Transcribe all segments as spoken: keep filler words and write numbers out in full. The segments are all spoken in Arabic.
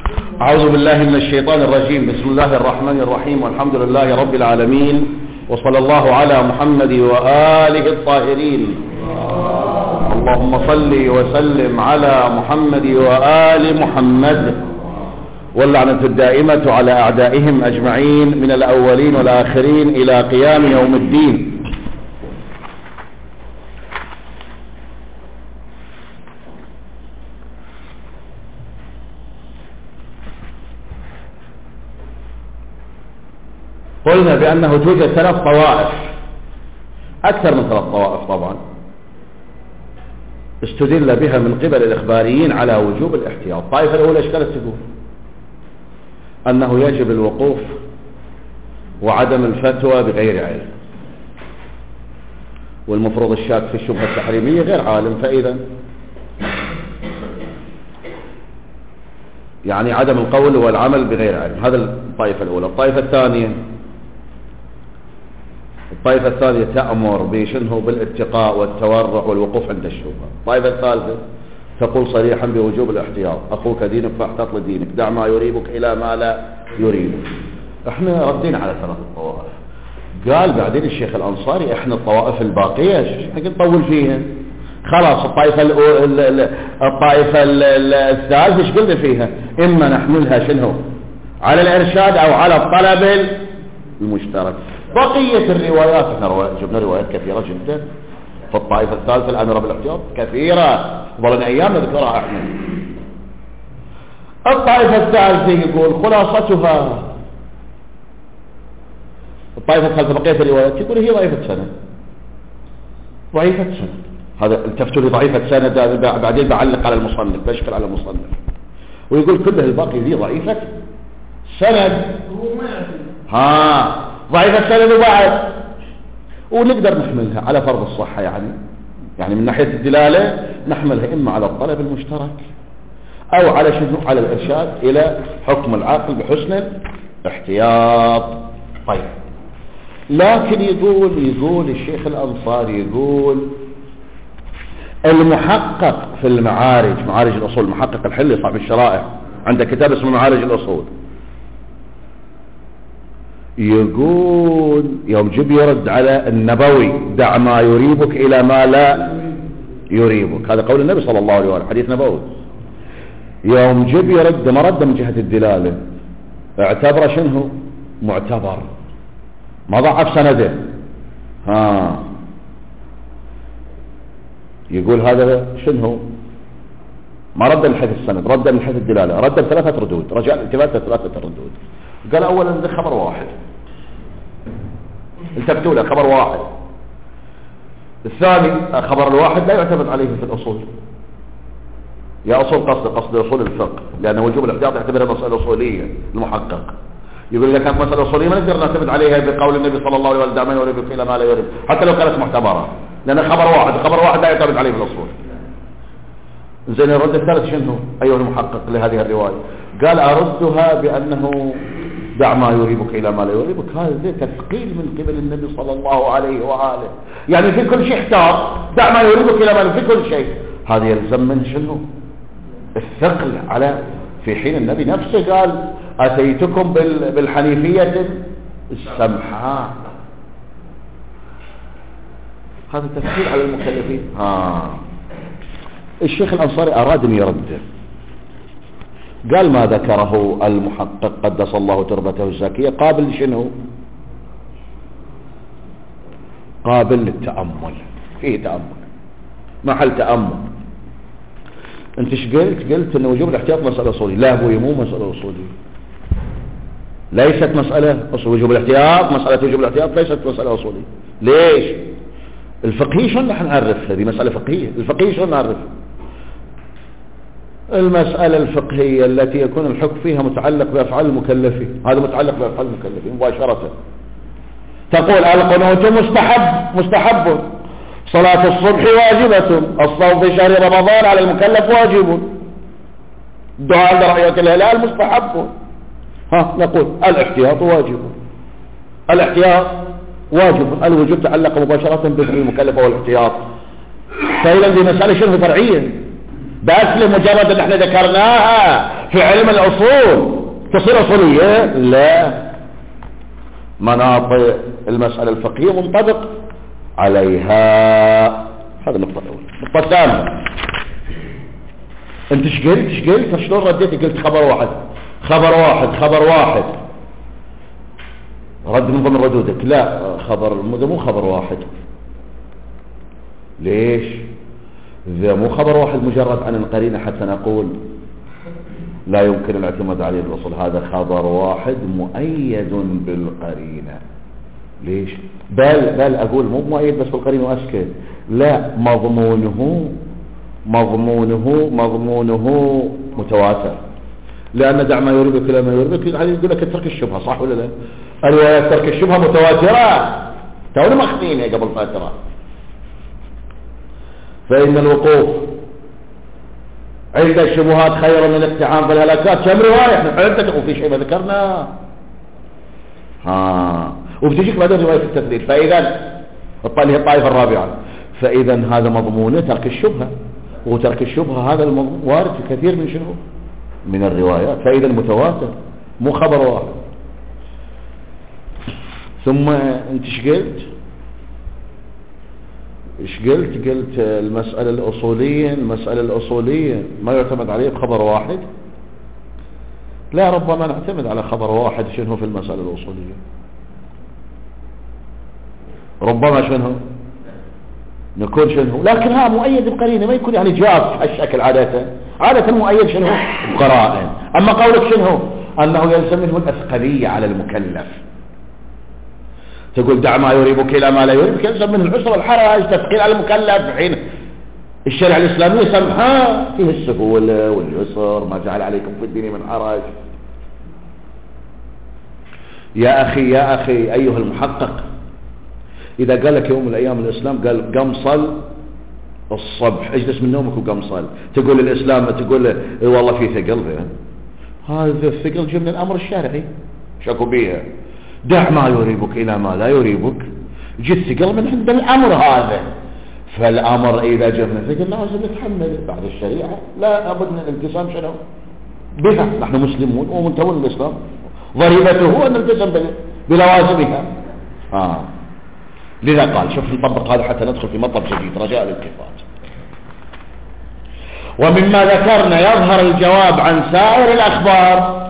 أعوذ بالله من الشيطان الرجيم. بسم الله الرحمن الرحيم، والحمد لله رب العالمين، وصلى الله على محمد وآله الطاهرين. اللهم صل وسلم على محمد وآل محمد، واللعنة الدائمة على أعدائهم أجمعين من الأولين والآخرين إلى قيام يوم الدين. قلنا بأنه توجد ثلاث طوائف، أكثر من ثلاث طوائف طبعا، استدل بها من قبل الإخباريين على وجوب الاحتياط. الطائفة الأولى ايش كانت تقول؟ أنه يجب الوقوف وعدم الفتوى بغير علم، والمفروض الشاك في الشبهة التحريمية غير عالم، فإذا يعني عدم القول والعمل بغير علم. هذا الطائفة الأولى. الطائفة الثانية الطائفة الثانية تأمر بشنه بالاتقاء والتورع والوقوف عند الشبهة. الطائفة الثالثة تقول صريحا بوجوب الاحتياط، أخوك دينك فاحتط لدينك، دع ما يريبك إلى ما لا يريبك. احنا ردينا على ثلاث الطوائف. قال بعدين الشيخ الأنصاري احنا الطوائف الباقية احنا نطول فيها، خلاص الطائفة الطائفة الثالثة ايش قلنا فيها؟ إما نحملها شنو على الإرشاد أو على الطلب المشترك. بقية الروايات احنا جبنا روايات كثيرة جدا في الطائفة الثالثة الأمر بالاحتياط، كثيرة ظلنا أيام نذكرها احنا. الطائفة الثالثة يقول خلاصتها، الطائفة الثالثة بقية الروايات يقول هي ضعيفة سند، ضعيفة سند. هذا التفتوا لي ضعيفة سند، بعدين بعلق على المصنف، بشكل على المصنف، ويقول كله الباقي دي ضعيفة سند. ها ضعيفة سند وبعد، ونقدر نحملها على فرض الصحة، يعني يعني من ناحية الدلالة نحملها إما على الطلب المشترك أو على شنو على الإرشاد إلى حكم العاقل بحسن الاحتياط. طيب لكن يقول يقول الشيخ الأنصاري يقول المحقق في المعارج، معارج الأصول، محقق الحلي صاحب الشرائع عنده كتاب اسمه معارج الأصول، يقول يوم جب يرد على النبوي دع ما يريبك إلى ما لا يريبك، هذا قول النبي صلى الله عليه وسلم، حديث نبوي. يوم جب يرد ما رد من جهة الدلالة، اعتبر شنه معتبر، ما ضعف سنده. ها يقول هذا شنه ما رد من حيث السند، رد من حيث الدلالة، رد بثلاثة ردود، رجع الالتفات ثلاثة ردود. قال اولا ده خبر واحد، التفتوا له خبر واحد. الثاني خبر الواحد لا يعتمد عليه في الاصول، يا اصول قصد قصد اصول الفقه، لان وجوب الاحتياط يعتبرها مسألة اصولية. المحقق يقول لك كانت مسألة اصولية ما نقدر نعتمد عليها بقول النبي صلى الله عليه وسلم دع ما يريبك الى ما لا يريبك، حتى لو كانت معتبرة، لان خبر واحد، خبر واحد لا يعتمد عليه في الاصول. زين الرد الثالث شنو ايها المحقق لهذه الرواية؟ قال اردها بانه دع ما يريبك إلى ما لا يريبك، هذا تثقيل من قبل النبي صلى الله عليه وآله، يعني في كل شيء احتاط، دع ما يريبك إلى ما لا، في كل شيء. هذا يلزم من شنو الثقل على، في حين النبي نفسه قال أتيتكم بالحنيفية السمحاء، هذا تثقيل على المكلفين. ها الشيخ الأنصاري أراد أن يرد، قال ما ذكره المحقق قدس الله تربته الزكية قابل شنو قابل للتأمل، فيه تأمل، محل تأمل. انت ايش قلت؟ قلت ان وجوب الاحتياط مسألة أصولية. لا ابوي مو مسألة أصولية، ليست مسألة أصولية. وجوب الاحتياط، مسألة وجوب الاحتياط ليست مسألة أصولية. ليش؟ الفقهي شلون رح نعرف هذه مسألة فقهية؟ الفقهي شلون نعرف؟ المسألة الفقهية التي يكون الحكم فيها متعلق بأفعال المكلفين، هذا متعلق بأفعال المكلفين مباشرة. تقول القنوت مستحب مستحب، صلاة الصبح واجبة، الصوم في شهر رمضان على المكلف واجب، الدعاء عند رؤية الهلال مستحب. ها نقول الاحتياط واجب، الاحتياط واجب، الوجوب تعلق مباشرة بفعل المكلف والاحتياط. فإذا دي مسألة شنو فرعية، بس لمجرد ان احنا ذكرناها في علم الاصول تصير اصولية؟ لا، مناط المسألة الفقهية منطبق عليها. هذا النقطة الأولى. النقطة الثانية، انت ايش قلت ايش قلت شلون رديت؟ قلت خبر واحد خبر واحد خبر واحد رد من ضمن ردودك. لا، خبر مو خبر واحد. ليش؟ إذا مو خبر واحد مجرد عن القرينة حتى نقول لا يمكن الاعتماد عليه بالأصل، هذا خبر واحد مؤيد بالقرينة. ليش؟ بل بل أقول مو مؤيد بس بالقرينة وأسكت، لا، مضمونه مضمونه مضمونه متواتر. لأن دع ما يريبك لا ما يريبك، يقول لك ترك الشبهة، صح ولا لا؟ الروايات ترك الشبهة متواترة، تونا مخفينها قبل فترة. فإن الوقوف عند الشبهات خير من الاقتحام بالهلاكات. كم رواية احنا عندك وفي شيء ما ذكرنا. ها وبتجيك بعدين رواية التثليث. فإذا الطالية الطائفة الرابعة، فإذا هذا مضمونه ترك الشبهة، وترك الشبهة هذا المضمون وارد في كثير من شنو من الروايات. فإذا متواتر مو خبر واحد. ثم انت ايش قلت ايش قلت قلت المسألة الأصولية المسألة الأصولية ما يعتمد عليه بخبر واحد. لا، ربما نعتمد على خبر واحد شنو في المسألة الأصولية، ربما شنو نكون شنو، لكن ها مؤيد بقرينة، ما يكون يعني جاب هالشكل. عادة عادة مؤيد شنو بقرائن. أما قولك شنو أنه يلزم منه الأثقلية على المكلف، تقول دع ما يريبك إلى ما لا يريبك، يلزم منه العسر والحرج، تثقيل على المكلف. حين الشريعة الإسلامية سمحة فيه السهولة واليسر، ما جعل عليكم في الدين من حرج. يا أخي يا أخي أيها المحقق، إذا قال لك يوم من الأيام الإسلام قال قم صل الصبح، اجلس من نومك وقم صل، تقول الإسلام تقول والله في ثقل ذا، هذا الثقل جاء من الأمر الشرعي شكو بيها. دع ما يريبك إلى ما لا يريبك، جيت ثقل من عند الأمر هذا. فالأمر إذا جاء من الثقل لازم نتحمل بعد الشريعة، لا أبد من الالتزام شنو بها. نحن مسلمون ومنتون الإسلام، ضريبته أن نلتزم بلوازمها. آه. لذا قال شوف نطبق هذا حتى ندخل في مطلب جديد رجاء الالتفات. ومما ذكرنا يظهر الجواب عن سائر الأخبار.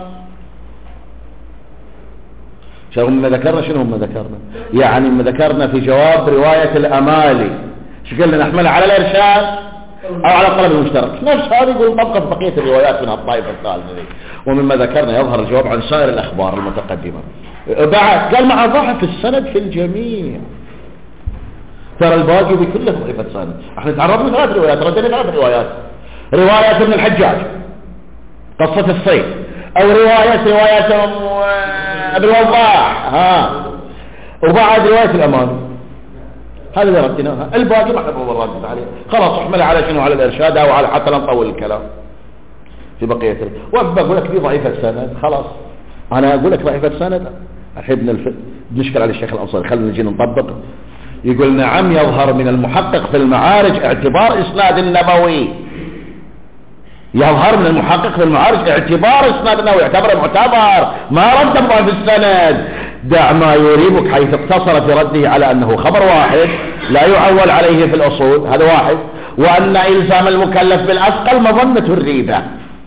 شو مما ذكرنا شنو مما ذكرنا يعني مما ذكرنا في جواب رواية الأمالي شو قلنا نحملها على الإرشاد أو على الطلب المشترك، نفس هذا يقول نطبق بقية الروايات من الطائفة الثالثة. ومما ذكرنا يظهر الجواب عن سائر الأخبار المتقدمة. بعد قال مع ضعف السند في الجميع، ترى الباقي بكله ضعيفة سند. احنا تعرضنا ثلاث روايات، ردنا ثلاث روايات. رواية ابن الحجاج قصة الصيد، او رواية رواية ابن الوضاح، ها، وبعد رواية الأمان. هذا اللي ردناها، الباقي ما احنا ردنا عليه، خلاص احمل على شنو على الارشاد او على حتى لا نطول الكلام في بقية. وبقول لك دي ضعيفة سند، خلاص انا اقول لك ضعيفة سند. الحين الف... بنشكل على الشيخ الأنصاري، خلينا نجي نطبق. يقول نعم يظهر من المحقق في المعارج اعتبار اسناد النبوي، يظهر من المحقق في المعارج اعتبار اسناد النبوي، يعتبر معتبر ما رد في السند. دع ما يريبك حيث اقتصر في رده على انه خبر واحد لا يعول عليه في الاصول، هذا واحد. وان الزام المكلف بالاثقل مظنة الريبة.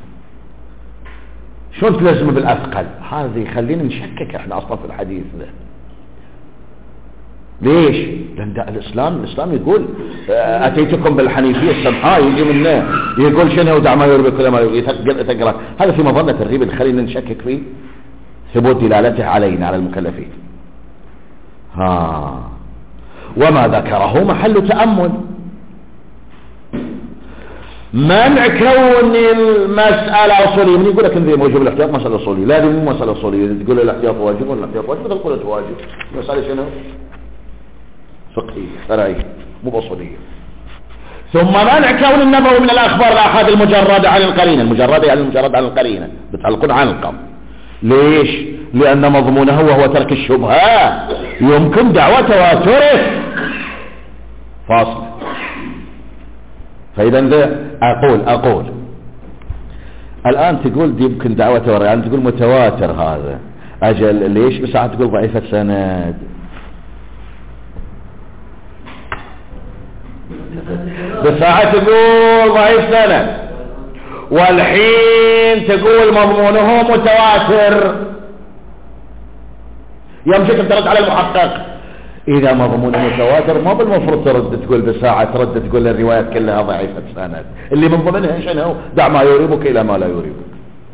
شلون تلزم بالاثقل؟ هذه يخلينا نشكك احنا اصلا في الحديث ده. ليش؟ لأن ده الإسلام الإسلام يقول أتيتكم بالحنيفية السمحاء، يجي منه يقول شنو دع ما يربك لما يتقرأ. هذا في مظنة الريبة اللي خلينا نشكك فيه ثبوت دلالته علينا على المكلفين. ها وما ذكره محل تأمل. منع كون المسألة أصولية. من يقول لك إن موجب الاحتياط مسألة أصولية، لا دي مو مسألة أصولية. تقول الاحتياط واجب ولا الاحتياط واجب، تقول واجب. مسألة شنو؟ فقهية فرعية مو بأصولية. ثم منع كون النبوي من الأخبار الآحاد المجردة عن القرينة، المجردة يعني المجردة عن القرينة بتعلقون عن القم. ليش؟ لأن مضمونه وهو ترك الشبهة يمكن دعوة تواتره. فاصل. فإذا أقول أقول الآن تقول دي يمكن دعوة ورا، يعني تقول متواتر هذا، أجل ليش بساعة تقول ضعيفة سند؟ بساعة تقول ضعيف سند، والحين تقول مضمونه متواتر. يوم جيت ترد على المحقق إذا مضمونه متواتر ما بالمفروض ترد تقول بساعة، ترد تقول الروايات كلها ضعيفة سند، اللي من ضمنها شنو؟ دع ما يريبك إلى ما لا يريبك.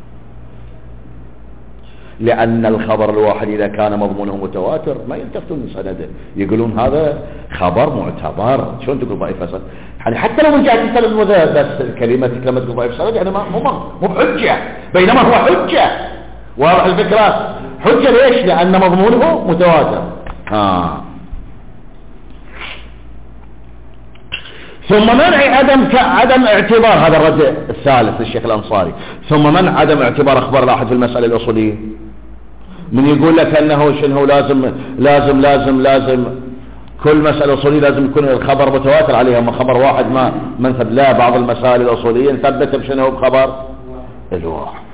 لأن الخبر الواحد إذا كان مضمونه متواتر ما يلتفتون من سنده، يقولون هذا خبر معتبر. شلون تقول ضعيف سند؟ يعني حتى لو من جهة السند المذهب، بس كلمة لما تقول ضعيف سند يعني ما مو مو بحجة، بينما هو حجة. واضح الفكرة؟ حجة ليش؟ لأن مضمونه متواتر. ها ثم منع عدم عدم اعتبار، هذا الرد الثالث للشيخ الأنصاري، ثم منع عدم اعتبار أخبار الأحد في المسألة الأصولية. من يقول لك أنه شنو لازم لازم لازم لازم كل مسألة أصولية لازم يكون الخبر متواتر عليها، ما خبر واحد ما منثب. لا، بعض المسائل الأصولية نثبت بشنو؟ بخبر الواحد،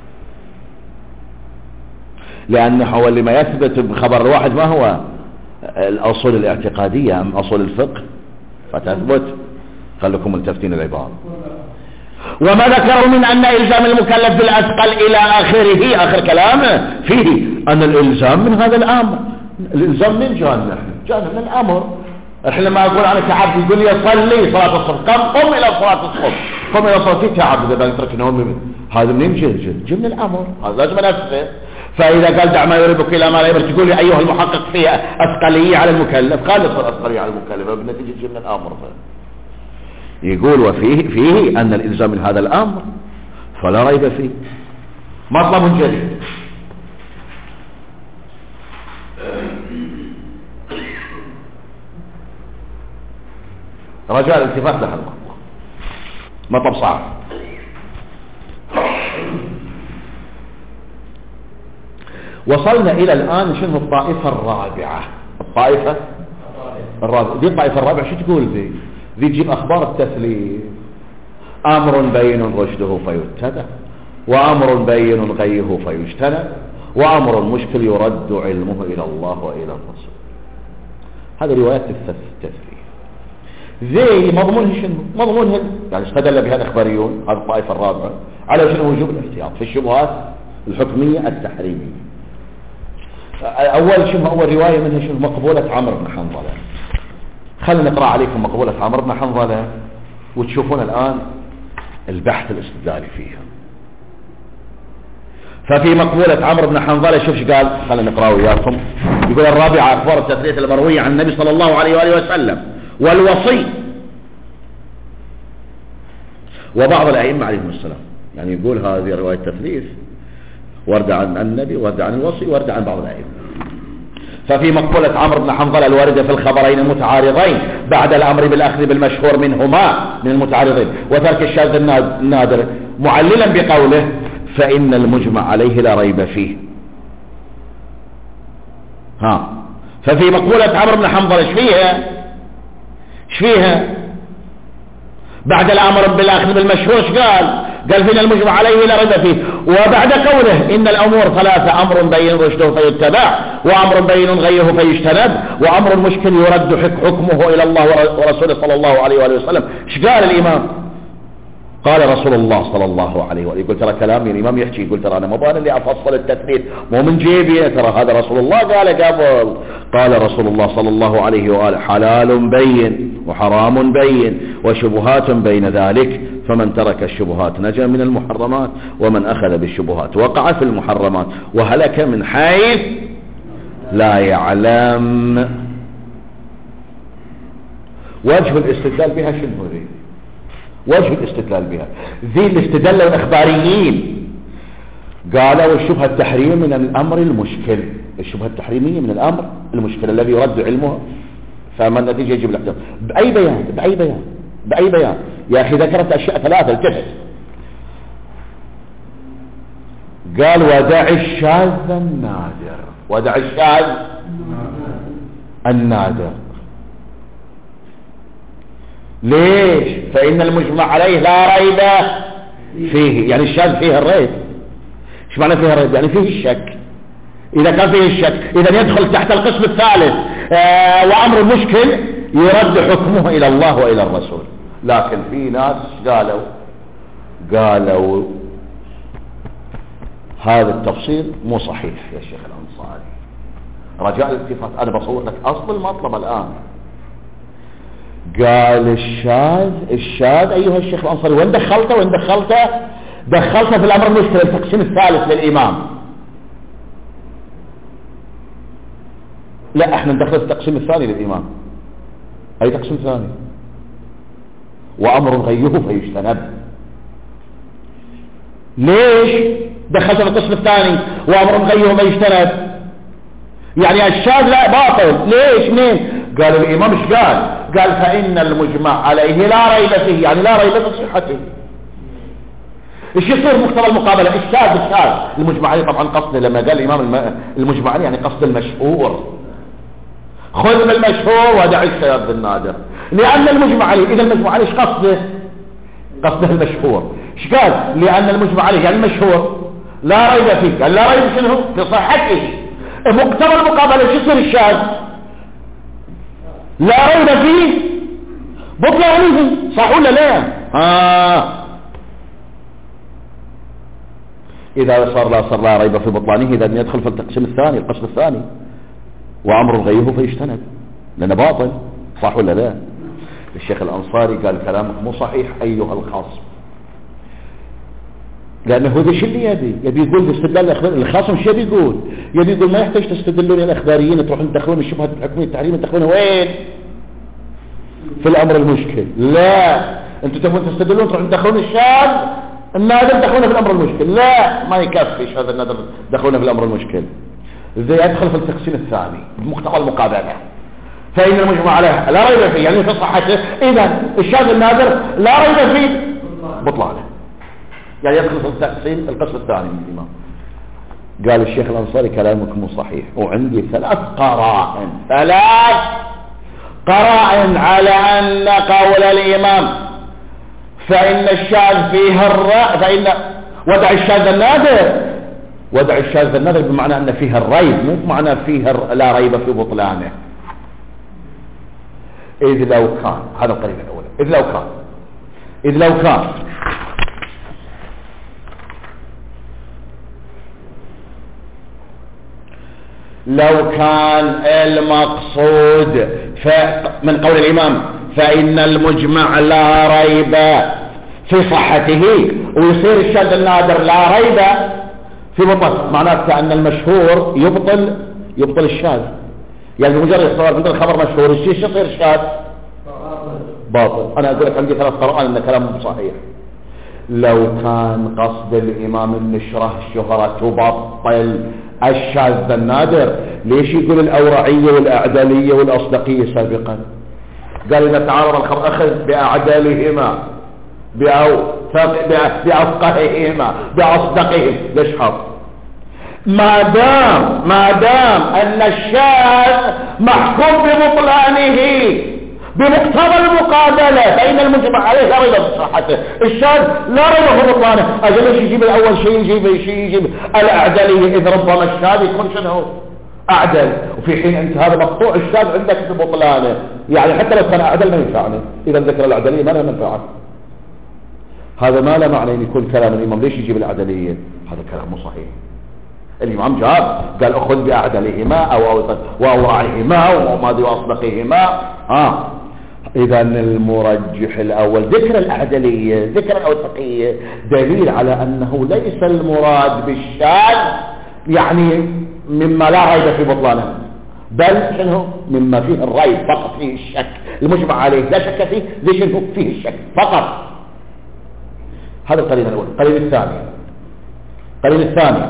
لأنه هو اللي ما يثبت بخبر الواحد ما هو الأصول الاعتقادية أم أصول الفقه، فتثبت. خلكم ملتفتين العبارة. وما ذكروا من أن إلزام المكلف بالأثقل إلى آخره، آخر كلامه فيه أن الإلزام من هذا الأمر. الإلزام من جانب نحن؟ جانب من الأمر. احنا لما أقول أنا تعبد يقول لي صلي صلاة الصبح، قم قم إلى صلاة الصبح، قم إلى صلاة تعبد، إذا بنترك نومي هذا منين جه؟ جه من الأمر، هذا لازم أنفذه. فإذا قال دع ما يريبك إلى ما لا يريبك، تقول لي أيها المحقق فيه أثقلية على المكلف، خالص الأثقلية على المكلف بنتيجة من الأمر. يقول وفيه فيه أن الإلزام من هذا الأمر فلا ريب فيه، مطلب جديد. رجاء الالتفات لحظة، مطلب صعب. وصلنا إلى الآن شنو الطائفة الرابعة. الطائفة الرابعة دي الطائفة الرابعة شو تقول ذي؟ ذي تجيب أخبار التثليث، أمر بين رشده فيتبع، وأمر بين غيه فيجتنب، وأمر مشكل يرد علمه إلى الله وإلى الرسول. هذه روايات التثليث. ذي مضمونها شنو؟ مضمونها يعني استدل بها الإخباريون، هذه الطائفة الرابعة، على شنو؟ وجوب الاحتياط في الشبهات الحكمية التحريمية. أول شنو أول رواية منها شنو؟ مقبولة عمرو بن حنظلة. خلينا نقرأ عليكم مقبولة عمرو بن حنظلة وتشوفون الآن البحث الاستدلالي فيها. ففي مقبولة عمرو بن حنظلة شوف ايش قال، خلينا نقرأ وياكم. يقول الرابعة أخبار التثليث المروية عن النبي صلى الله عليه وآله وسلم والوصي وبعض الأئمة عليهم السلام. يعني يقول هذه رواية تثليث ورد عن النبي، ورد عن الوصي، ورد عن بعض الأئمة. ففي مقبولة عمرو بن حنظلة الواردة في الخبرين المتعارضين بعد الأمر بالأخذ بالمشهور منهما من المتعارضين وترك الشاذ النادر، معللا بقوله فإن المجمع عليه لا ريب فيه. ها ففي مقبولة عمرو بن حنظلة ايش فيها؟ ايش فيها؟ بعد الأمر بالأخذ بالمشهور ايش قال؟ قال فإن المجمع عليه لا ريب فيه. وبعد قوله إن الأمور ثلاثة، أمر بين رشده فيتبع، وأمر بين غيه فيجتنب، وأمر مشكل يرد حكمه إلى الله ورسوله صلى الله عليه وآله وسلم. ايش قال الإمام؟ قال رسول الله صلى الله عليه وآله. يقول ترى كلامي الإمام يحكي، يقول ترى أنا ما بان اللي أفصل التثبيت مو من جيبي، ترى هذا رسول الله قال قبل. قال رسول الله صلى الله عليه وآله حلال بين وحرام بين وشبهات بين ذلك، فمن ترك الشبهات نجا من المحرمات، ومن أخذ بالشبهات وقع في المحرمات وهلك من حيث لا يعلم. وجه الاستدلال بها شنو ذي؟ وجه الاستدلال بها ذي اللي استدلوا الإخباريين قالوا الشبهة التحريمية من الأمر المشكل، الشبهة التحريمية من الأمر المشكل الذي يرد علمه، فما النتيجة يجب الاحتمال. بأي بيان بأي بيان بأي بيان يا أخي ذكرت أشياء ثلاثة التفت. قال ودع الشاذ النادر، ودع الشاذ النادر. ليش؟ فإن المجمع عليه لا ريب فيه، يعني الشاذ فيه الريب. ايش معنى فيه الريب؟ يعني فيه الشك. إذا كان فيه الشك إذا يدخل تحت القسم الثالث. آه وأمر المشكل يرد حكمه إلى الله وإلى الرسول. لكن في ناس قالوا قالوا هذا التفصيل مو صحيح يا شيخ الأنصاري. رجاء الالتفات، أنا بصور لك أصل المطلب الآن. قال الشاذ الشاذ أيها الشيخ الأنصاري، وين دخلته وين دخلته دخلته في الأمر المشكل التقسيم الثالث للإمام. لا احنا ندخل التقسيم الثاني للإمام. أي تقسيم ثاني؟ وأمر غيه فيجتنب. ليش دخلت في القسم الثاني وأمر غيه فيجتنب؟ يعني الشاذ لا باطل. ليش؟ مين قال؟ الإمام ايش قال؟ قال فإن المجمع عليه لا ريب فيه، يعني لا ريب في صحته. ايش يصير مقتضى المقابلة؟ الشاذ الشاذ المجمع عليه طبعا قصده لما قال الإمام المجمع عليه يعني قصد المشهور. خذ من المشهور ودع الشاذ بالنادر، لأن المجمع عليه. إذا المجمع عليه ايش قصده؟ قصده المشهور. ايش قال؟ لأن المجمع عليه يعني المشهور لا ريب فيه، قال لا ريب شنو؟ في صحته. مقتضى المقابلة ايش يصير؟ الشاذ لا ريب فيه بطلانه، صح ولا لا؟ آه. إذا صار لا صار لا ريب في بطلانه إذا يدخل في التقسيم الثاني القسم الثاني وأمر غيه فيجتنب، لأنه باطل، صح ولا لا؟ الشيخ الأنصاري قال كلامك مو صحيح أيها الخصم، لأنه هو ذا شو اللي يبي يبي يقول استدلال الأخبار. الخصم شو يبي يقول؟ يبي يقول ما يحتاج تستدلون الأخباريين تروحون تدخلون الشبهة الحكمية التحريم تدخلونها وين؟ في الأمر المشكل. لا أنتم تبون تستدلون تروحون تدخلون الشاذ النادر تدخلونه في الأمر المشكل. لا ما يكفيش هذا النادر تدخلونه في الأمر المشكل. إذا يدخل في التقسيم الثاني بمقتضى المقابلة فإن المجمع عليه لا ريب فيه يعني في صحته. إذا الشاذ النادر لا ريب فيه بطلانه، يعني يدخل في التقسيم القسم الثاني من الإمام. قال الشيخ الأنصاري كلامك مو صحيح، وعندي ثلاث قرائن ثلاث قرائن على أن قول الإمام فإن الشاذ فيه الرأي فإن ودع الشاذ النادر ودع الشاذ النادر بمعنى أن فيه الريب، مو بمعنى فيه لا ريب في بطلانه. إذ لو كان هذا القرينة الأولى إذ لو كان إذ لو كان لو كان المقصود من قول الإمام فإن المجمع لا ريب في صحته ويصير الشاذ النادر لا ريب في بطل، معناته أن المشهور يبطل يبطل الشاذ. يعني بمجرد الصواب عند الخبر مشهور الشيء يصير الشاذ باطل. أنا أقول لك عندي ثلاث قرائن أن كلامهم صحيح. لو كان قصد الإمام النشرة الشهرة تبطل الشاذ النادر ليش يقول الأورعية والأعدالية والأصدقية سابقا؟ قال إذا تعارض الخبر أخذ بأعدالهما بأفقههما بأصدقهم. ليش حط؟ ما دام ما دام أن الشاذ محكوم ببطلانه بمقتضى المقابلة فإن المجمع عليه لا ريب في صحته. الشاذ لا ريب في بطلانه. أجل ليش يجيب الأول شيء يجيب شيء يجيب الأعدلية إذ ربما الشاذ يكون شنو أعدل، وفي حين أنت هذا مقطوع الشاذ عندك في بطلانه. يعني حتى لو كان أعدل ما ينفعني، إذا ذكر الأعدلية ما لها منفعة. هذا ما له معنى أن يكون كلام الإمام ليش يجيب الأعدلية؟ هذا كلام مو صحيح. الإمام جاب قال أخذ بأعدلهما أو وأورعهما وماذي وأصدقهما. ها إذا المرجح الأول ذكر الأعدلية ذكر الأوثقية دليل على أنه ليس المراد بالشاذ يعني مما لا ريب في بطلانه، بل شنو مما فيه الريب فقط، فيه الشك المجمع عليه لا شك فيه ليش فيه الشك فقط. هذا القرين الأول. القرين الثاني القرين الثاني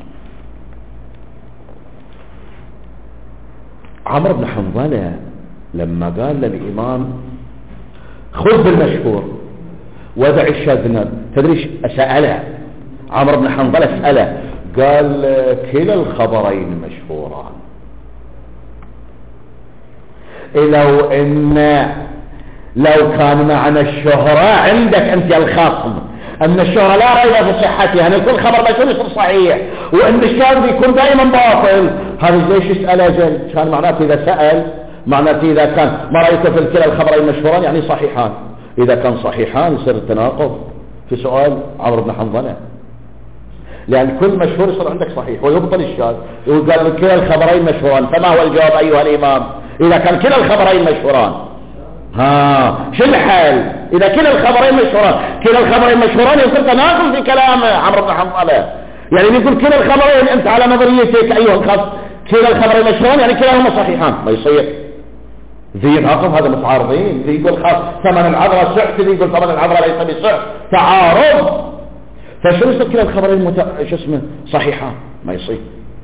عمرو بن حنظلة لما قال للإمام خذ بالمشهور ودع الشاذ النادر، تدري سأله عمرو بن حنظلة سأله قال كلا الخبرين مشهوران، لو ان لو كان معنى الشهرة عندك انت الخصم ان الشهرة لا ريب في صحتها، يعني كل خبر مشهور يصير صحيح، وان الشاذ يكون دائما باطل، هذا ليش يسأل اجل؟ كان معناته اذا سأل معناته اذا كان ما رأيت في كلا الخبرين مشهوران يعني صحيحان، اذا كان صحيحان يصير التناقض في سؤال عمرو بن حنظلة، لان كل مشهور يصير عندك صحيح ويبطل الشاذ، وقال كلا الخبرين مشهوران، فما هو الجواب ايها الامام اذا كان كلا الخبرين مشهوران؟ ها شو الحال اذا كلا الخبرين مشهوران؟ كلا الخبرين مشهوران يصير تناقض في كلام عمرو بن حنظلة، يعني يقول كلا الخبرين انت على نظريتك ايها الخصم كلا الخبرين مشهوران يعني كلاهما صحيحان، ما يصير ذي ناقض، هذا متعارضين، ذي يقول خاص ثمن العذراء صح، ذي يقول ثمن العذراء ليس بصح، تعارض، فشو يصير كلا الخبرين مت... شو اسمه صحيحان؟ ما يصير.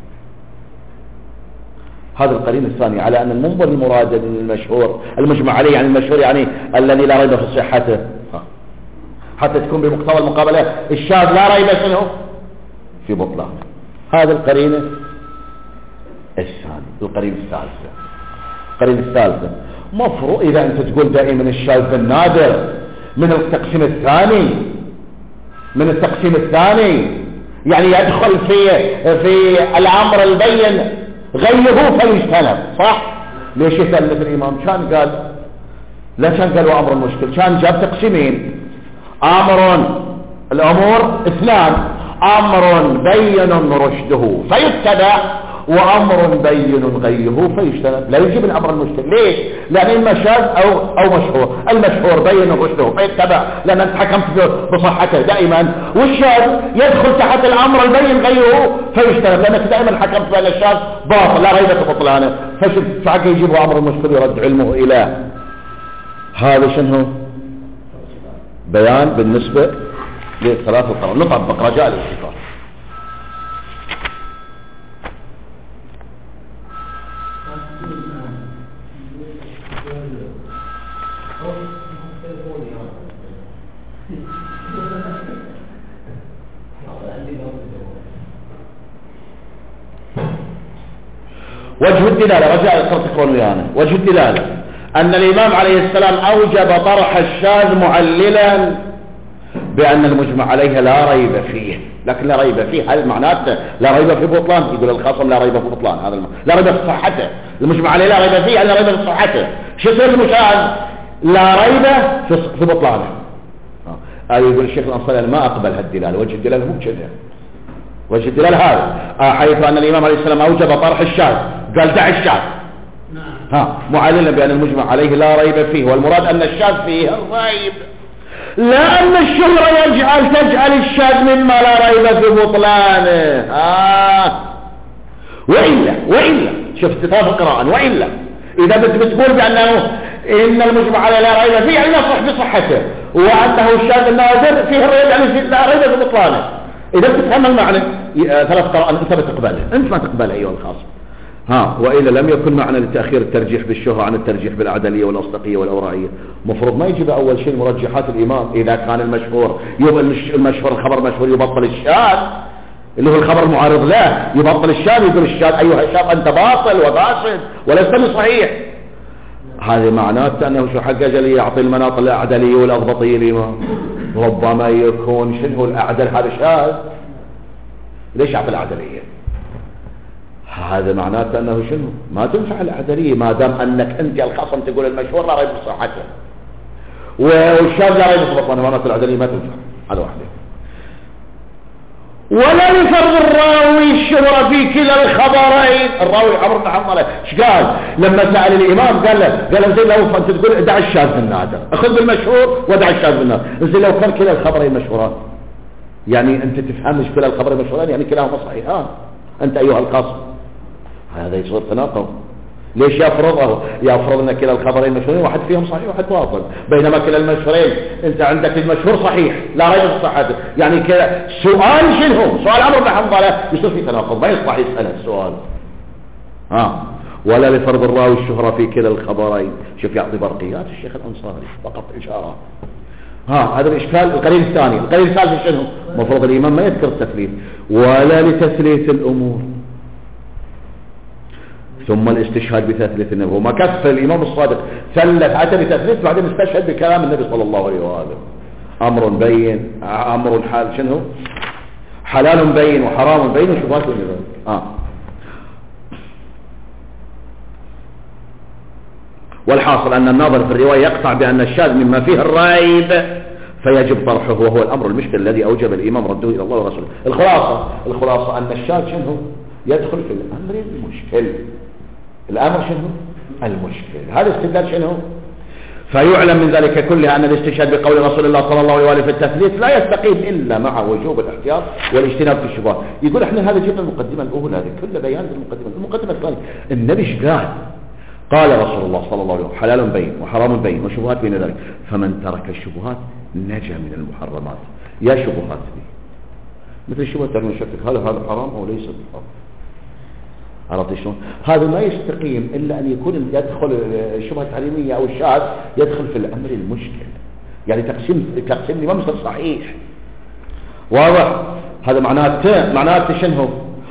هذا القرين الثاني على أن المنظر المراد المشهور المجمع عليه يعني المشهور يعني الذي لا ريب في صحته، حتى تكون بمقتضى المقابلة الشاذ لا ريب شنو في بطلان. هذا القرينة الثاني. القرينة الثالثة القرينة الثالثة مفروض إذا أنت تقول دائما الشاذ النادر من التقسيم الثاني من التقسيم الثاني يعني يدخل في في الأمر البين غيره فيجتنب، صح؟ ليش يسأل مثل الإمام؟ كان قال لا كان قال وأمر المشكل، كان جاب تقسيمين، أمر الأمور اثنان، أمر بين رشده فيتبع وأمر بين غيه فيجتنب، لا يجيب الأمر المشكل. ليش؟ لأن المشاذ أو, أو مشهور، المشهور بين رشده فيتبع لأن أنت حكمت بصحته دائما، والشاذ يدخل تحت الأمر البين غيه فيجتنب لأنك دائما حكمت بأن الشاذ باطل لا ريب في بطلانه، فشوف فعك يجيب أمر المشكل يرد علمه إلى هذا شنو بيان بالنسبة لثلاث القرار. نطبق رجاء الاستقرار. وجه الدلالة رجاء تقرأون ويانا. وجه الدلالة أن الإمام عليه السلام أوجب طرح الشاذ معللا بأن المجمع عليها لا ريب فيه، لكن لا ريب فيه هل معناته لا ريب في بطلان؟ يقول الخصم لا ريب في بطلان، هذا الم... لا ريب في صحته، المجمع عليه لا ريب فيه هل لا ريب في صحته، شو يصير المشاذ؟ لا ريب في بطلانه. آه يقول الشيخ الأنصاري ما أقبل هالدلالة، وجه الدلالة مو كذا، وجه الدلالة هذا آه حيث أن الإمام عليه السلام أوجب طرح الشاذ، قال دع الشاذ ها معللا بأن المجمع عليه لا ريب فيه، والمراد أن الشاذ فيه الريب، لا أن الشهرة يجعل تجعل الشاذ مما لا ريب في بطلانه. آه. وإلا وإلا شفت كتاب القراءة، وإلا إذا بتقول بأنه إن المجمع عليه لا ريب فيه يعني يصح بصحته، وأنه الشاذ النادر فيه الريب يعني لا ريب في بطلانه، إذا بتفهم المعنى ثلاث قراءة أنت بتقبلها، أنت ما تقبلها أيها الخاص. ها وإلا لم يكن معنى لتأخير الترجيح بالشهرة عن الترجيح بالعدلية والأصدقية والأوراعية. مفروض ما يجب أول شيء مرجحات الإمام إذا كان المشهور يبقى المشهور الخبر مشهور يبطل الشاذ اللي هو الخبر المعارض له، يبطل الشاذ يقول الشاذ أيها الشاذ أنت باطل وفاسد وليس صحيح. هذا معناته أنه شو حق أجل يعطي المناط الأعدلية والأضبطية الإمام، ربما يكون شنو الأعدل هذا شاذ، ليش يعطي الأعدلية؟ هذا معناته أنه شنو ما تنفع الأعدلية ما دام أنك أنت الخصم تقول المشهور لا ريب في صحته والشاذ لا ريب في بطلانه، معناته الأعدلية ما تنفع. هذا واحدة. ولا يفرض الراوي الشهرة في كلا الخبرين. الراوي عمرو بن حنظلة ايش قال لما سأل الإمام؟ قال له قال له زي لو أنت تقول دع الشاذ بالنادر، أخذ بالمشهور ودع الشاذ بالنادر، زي لو كان كلا الخبرين مشهوران، يعني أنت تفهمش كلا الخبرين مشهوران يعني كلاهما صحيحان أنت أيها القاصد، هذا يصير تناقض. ليش يفرضه؟ يفرض ان كلا الخبرين مشهورين واحد فيهم صحيح واحد باطل، بينما كلا المشهورين انت عندك المشهور صحيح لا ريب في صحته، يعني كذا سؤال شنو؟ سؤال عمرو بن حنظلة يصير في تناقض، ما يصلح يسأل السؤال. ها ولا لفرض الراوي الشهرة في كلا الخبرين. شوف يعطي برقيات الشيخ الأنصاري فقط إشارة. ها هذا الإشكال. القليل الثاني القليل الثالث شنو؟ مفروض الإمام ما يذكر التثليث ولا لتثليث الأمور ثم الاستشهاد بتثليث النبي. وما كف الإمام الصادق ثلث عتب بتثليث بعدين استشهد بكلام النبي صلى الله عليه وآله. أمر بين، أمر حال شنو حلال بين وحرام بين وشبهات بين. آه. والحاصل أن الناظر في الرواية يقطع بأن الشاذ مما فيه الريب فيجب طرحه، وهو الأمر المشكل الذي أوجب الإمام رده إلى الله ورسوله. الخلاصة الخلاصة أن الشاذ شنو يدخل في الأمر المشكل. الأمر شنو المشكل، هذا استدلال شنو. فيعلم من ذلك كله أن الاستشهاد بقول رسول الله صلى الله عليه وآله في التثليث لا يستقيم إلا مع وجوب الاحتياط والاجتناب في الشبهات. يقول احنا هذا جبنا المقدمة الأولى، هذه كل بيان المقدمة. المقدمة الثانية النبي ايش قال؟ قال رسول الله صلى الله عليه وسلم حلال بين وحرام بين وشبهات بين ذلك، فمن ترك الشبهات نجا من المحرمات. يا شبهات دي مثل الشبهات تعمل شكك هل هذا حرام أو ليس بحرام. عرفت شلون؟ هذا ما يستقيم إلا أن يكون يدخل الشبهة التحريمية أو الشاذ يدخل في الأمر المشكل، يعني تقسيم تقسيم ما مصدر صحيح واضح. هذا معناته معناته شنو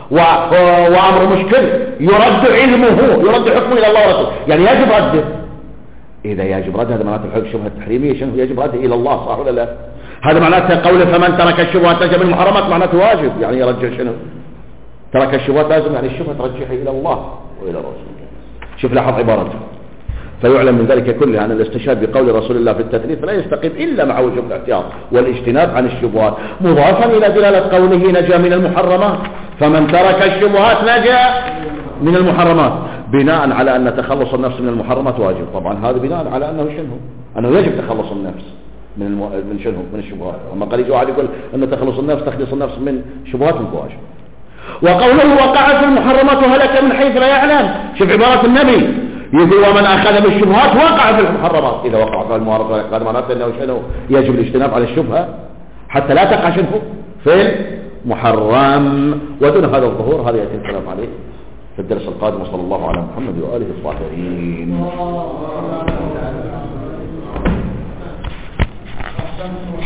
وأمر مشكل يرد علمه يرد حكمه إلى الله ورسوله، يعني يجب رده. إذا يجب رده هذا معناته الحكم الشبهة التحريمية شنو يجب رده إلى الله، صح ولا لا؟ هذا معناته قوله فمن ترك الشبهات نجا من المحرمات معناته واجب، يعني يرجع شنو ترك الشبهات لازم، يعني الشبهة ترجعها إلى الله وإلى الرسول. شوف لاحظ عبارته. فيعلم من ذلك كله أن الاستشهاد بقول رسول الله في التثليث لا يستقيم إلا مع وجوب الاحتياط والاجتناب عن الشبهات، مضافا إلى دلالة قوله نجا من المحرمات. فمن ترك الشبهات نجا من المحرمات، بناء على أن تخلص النفس من المحرمات واجب. طبعا هذا بناء على أنه شنو أنه يجب تخلص النفس من الم... من شنو من الشبهات. أما قال يجي واحد يقول أن تخلص النفس تخلص النفس من شبهات من واجب. وقوله وقع في المحرمات وهلك من حيث لا يعلم، شوف عبارة النبي يقول ومن أخذ بالشبهات وقع في المحرمات. إذا وقع في المحرمات هذا معناته أنه شنو يجب الاجتناب على الشبهة حتى لا تقع شنو في المحرم. ودون هذا الظهور هذا يأتي الكلام عليه في الدرس القادم. وصلى الله على محمد وآله الطاهرين.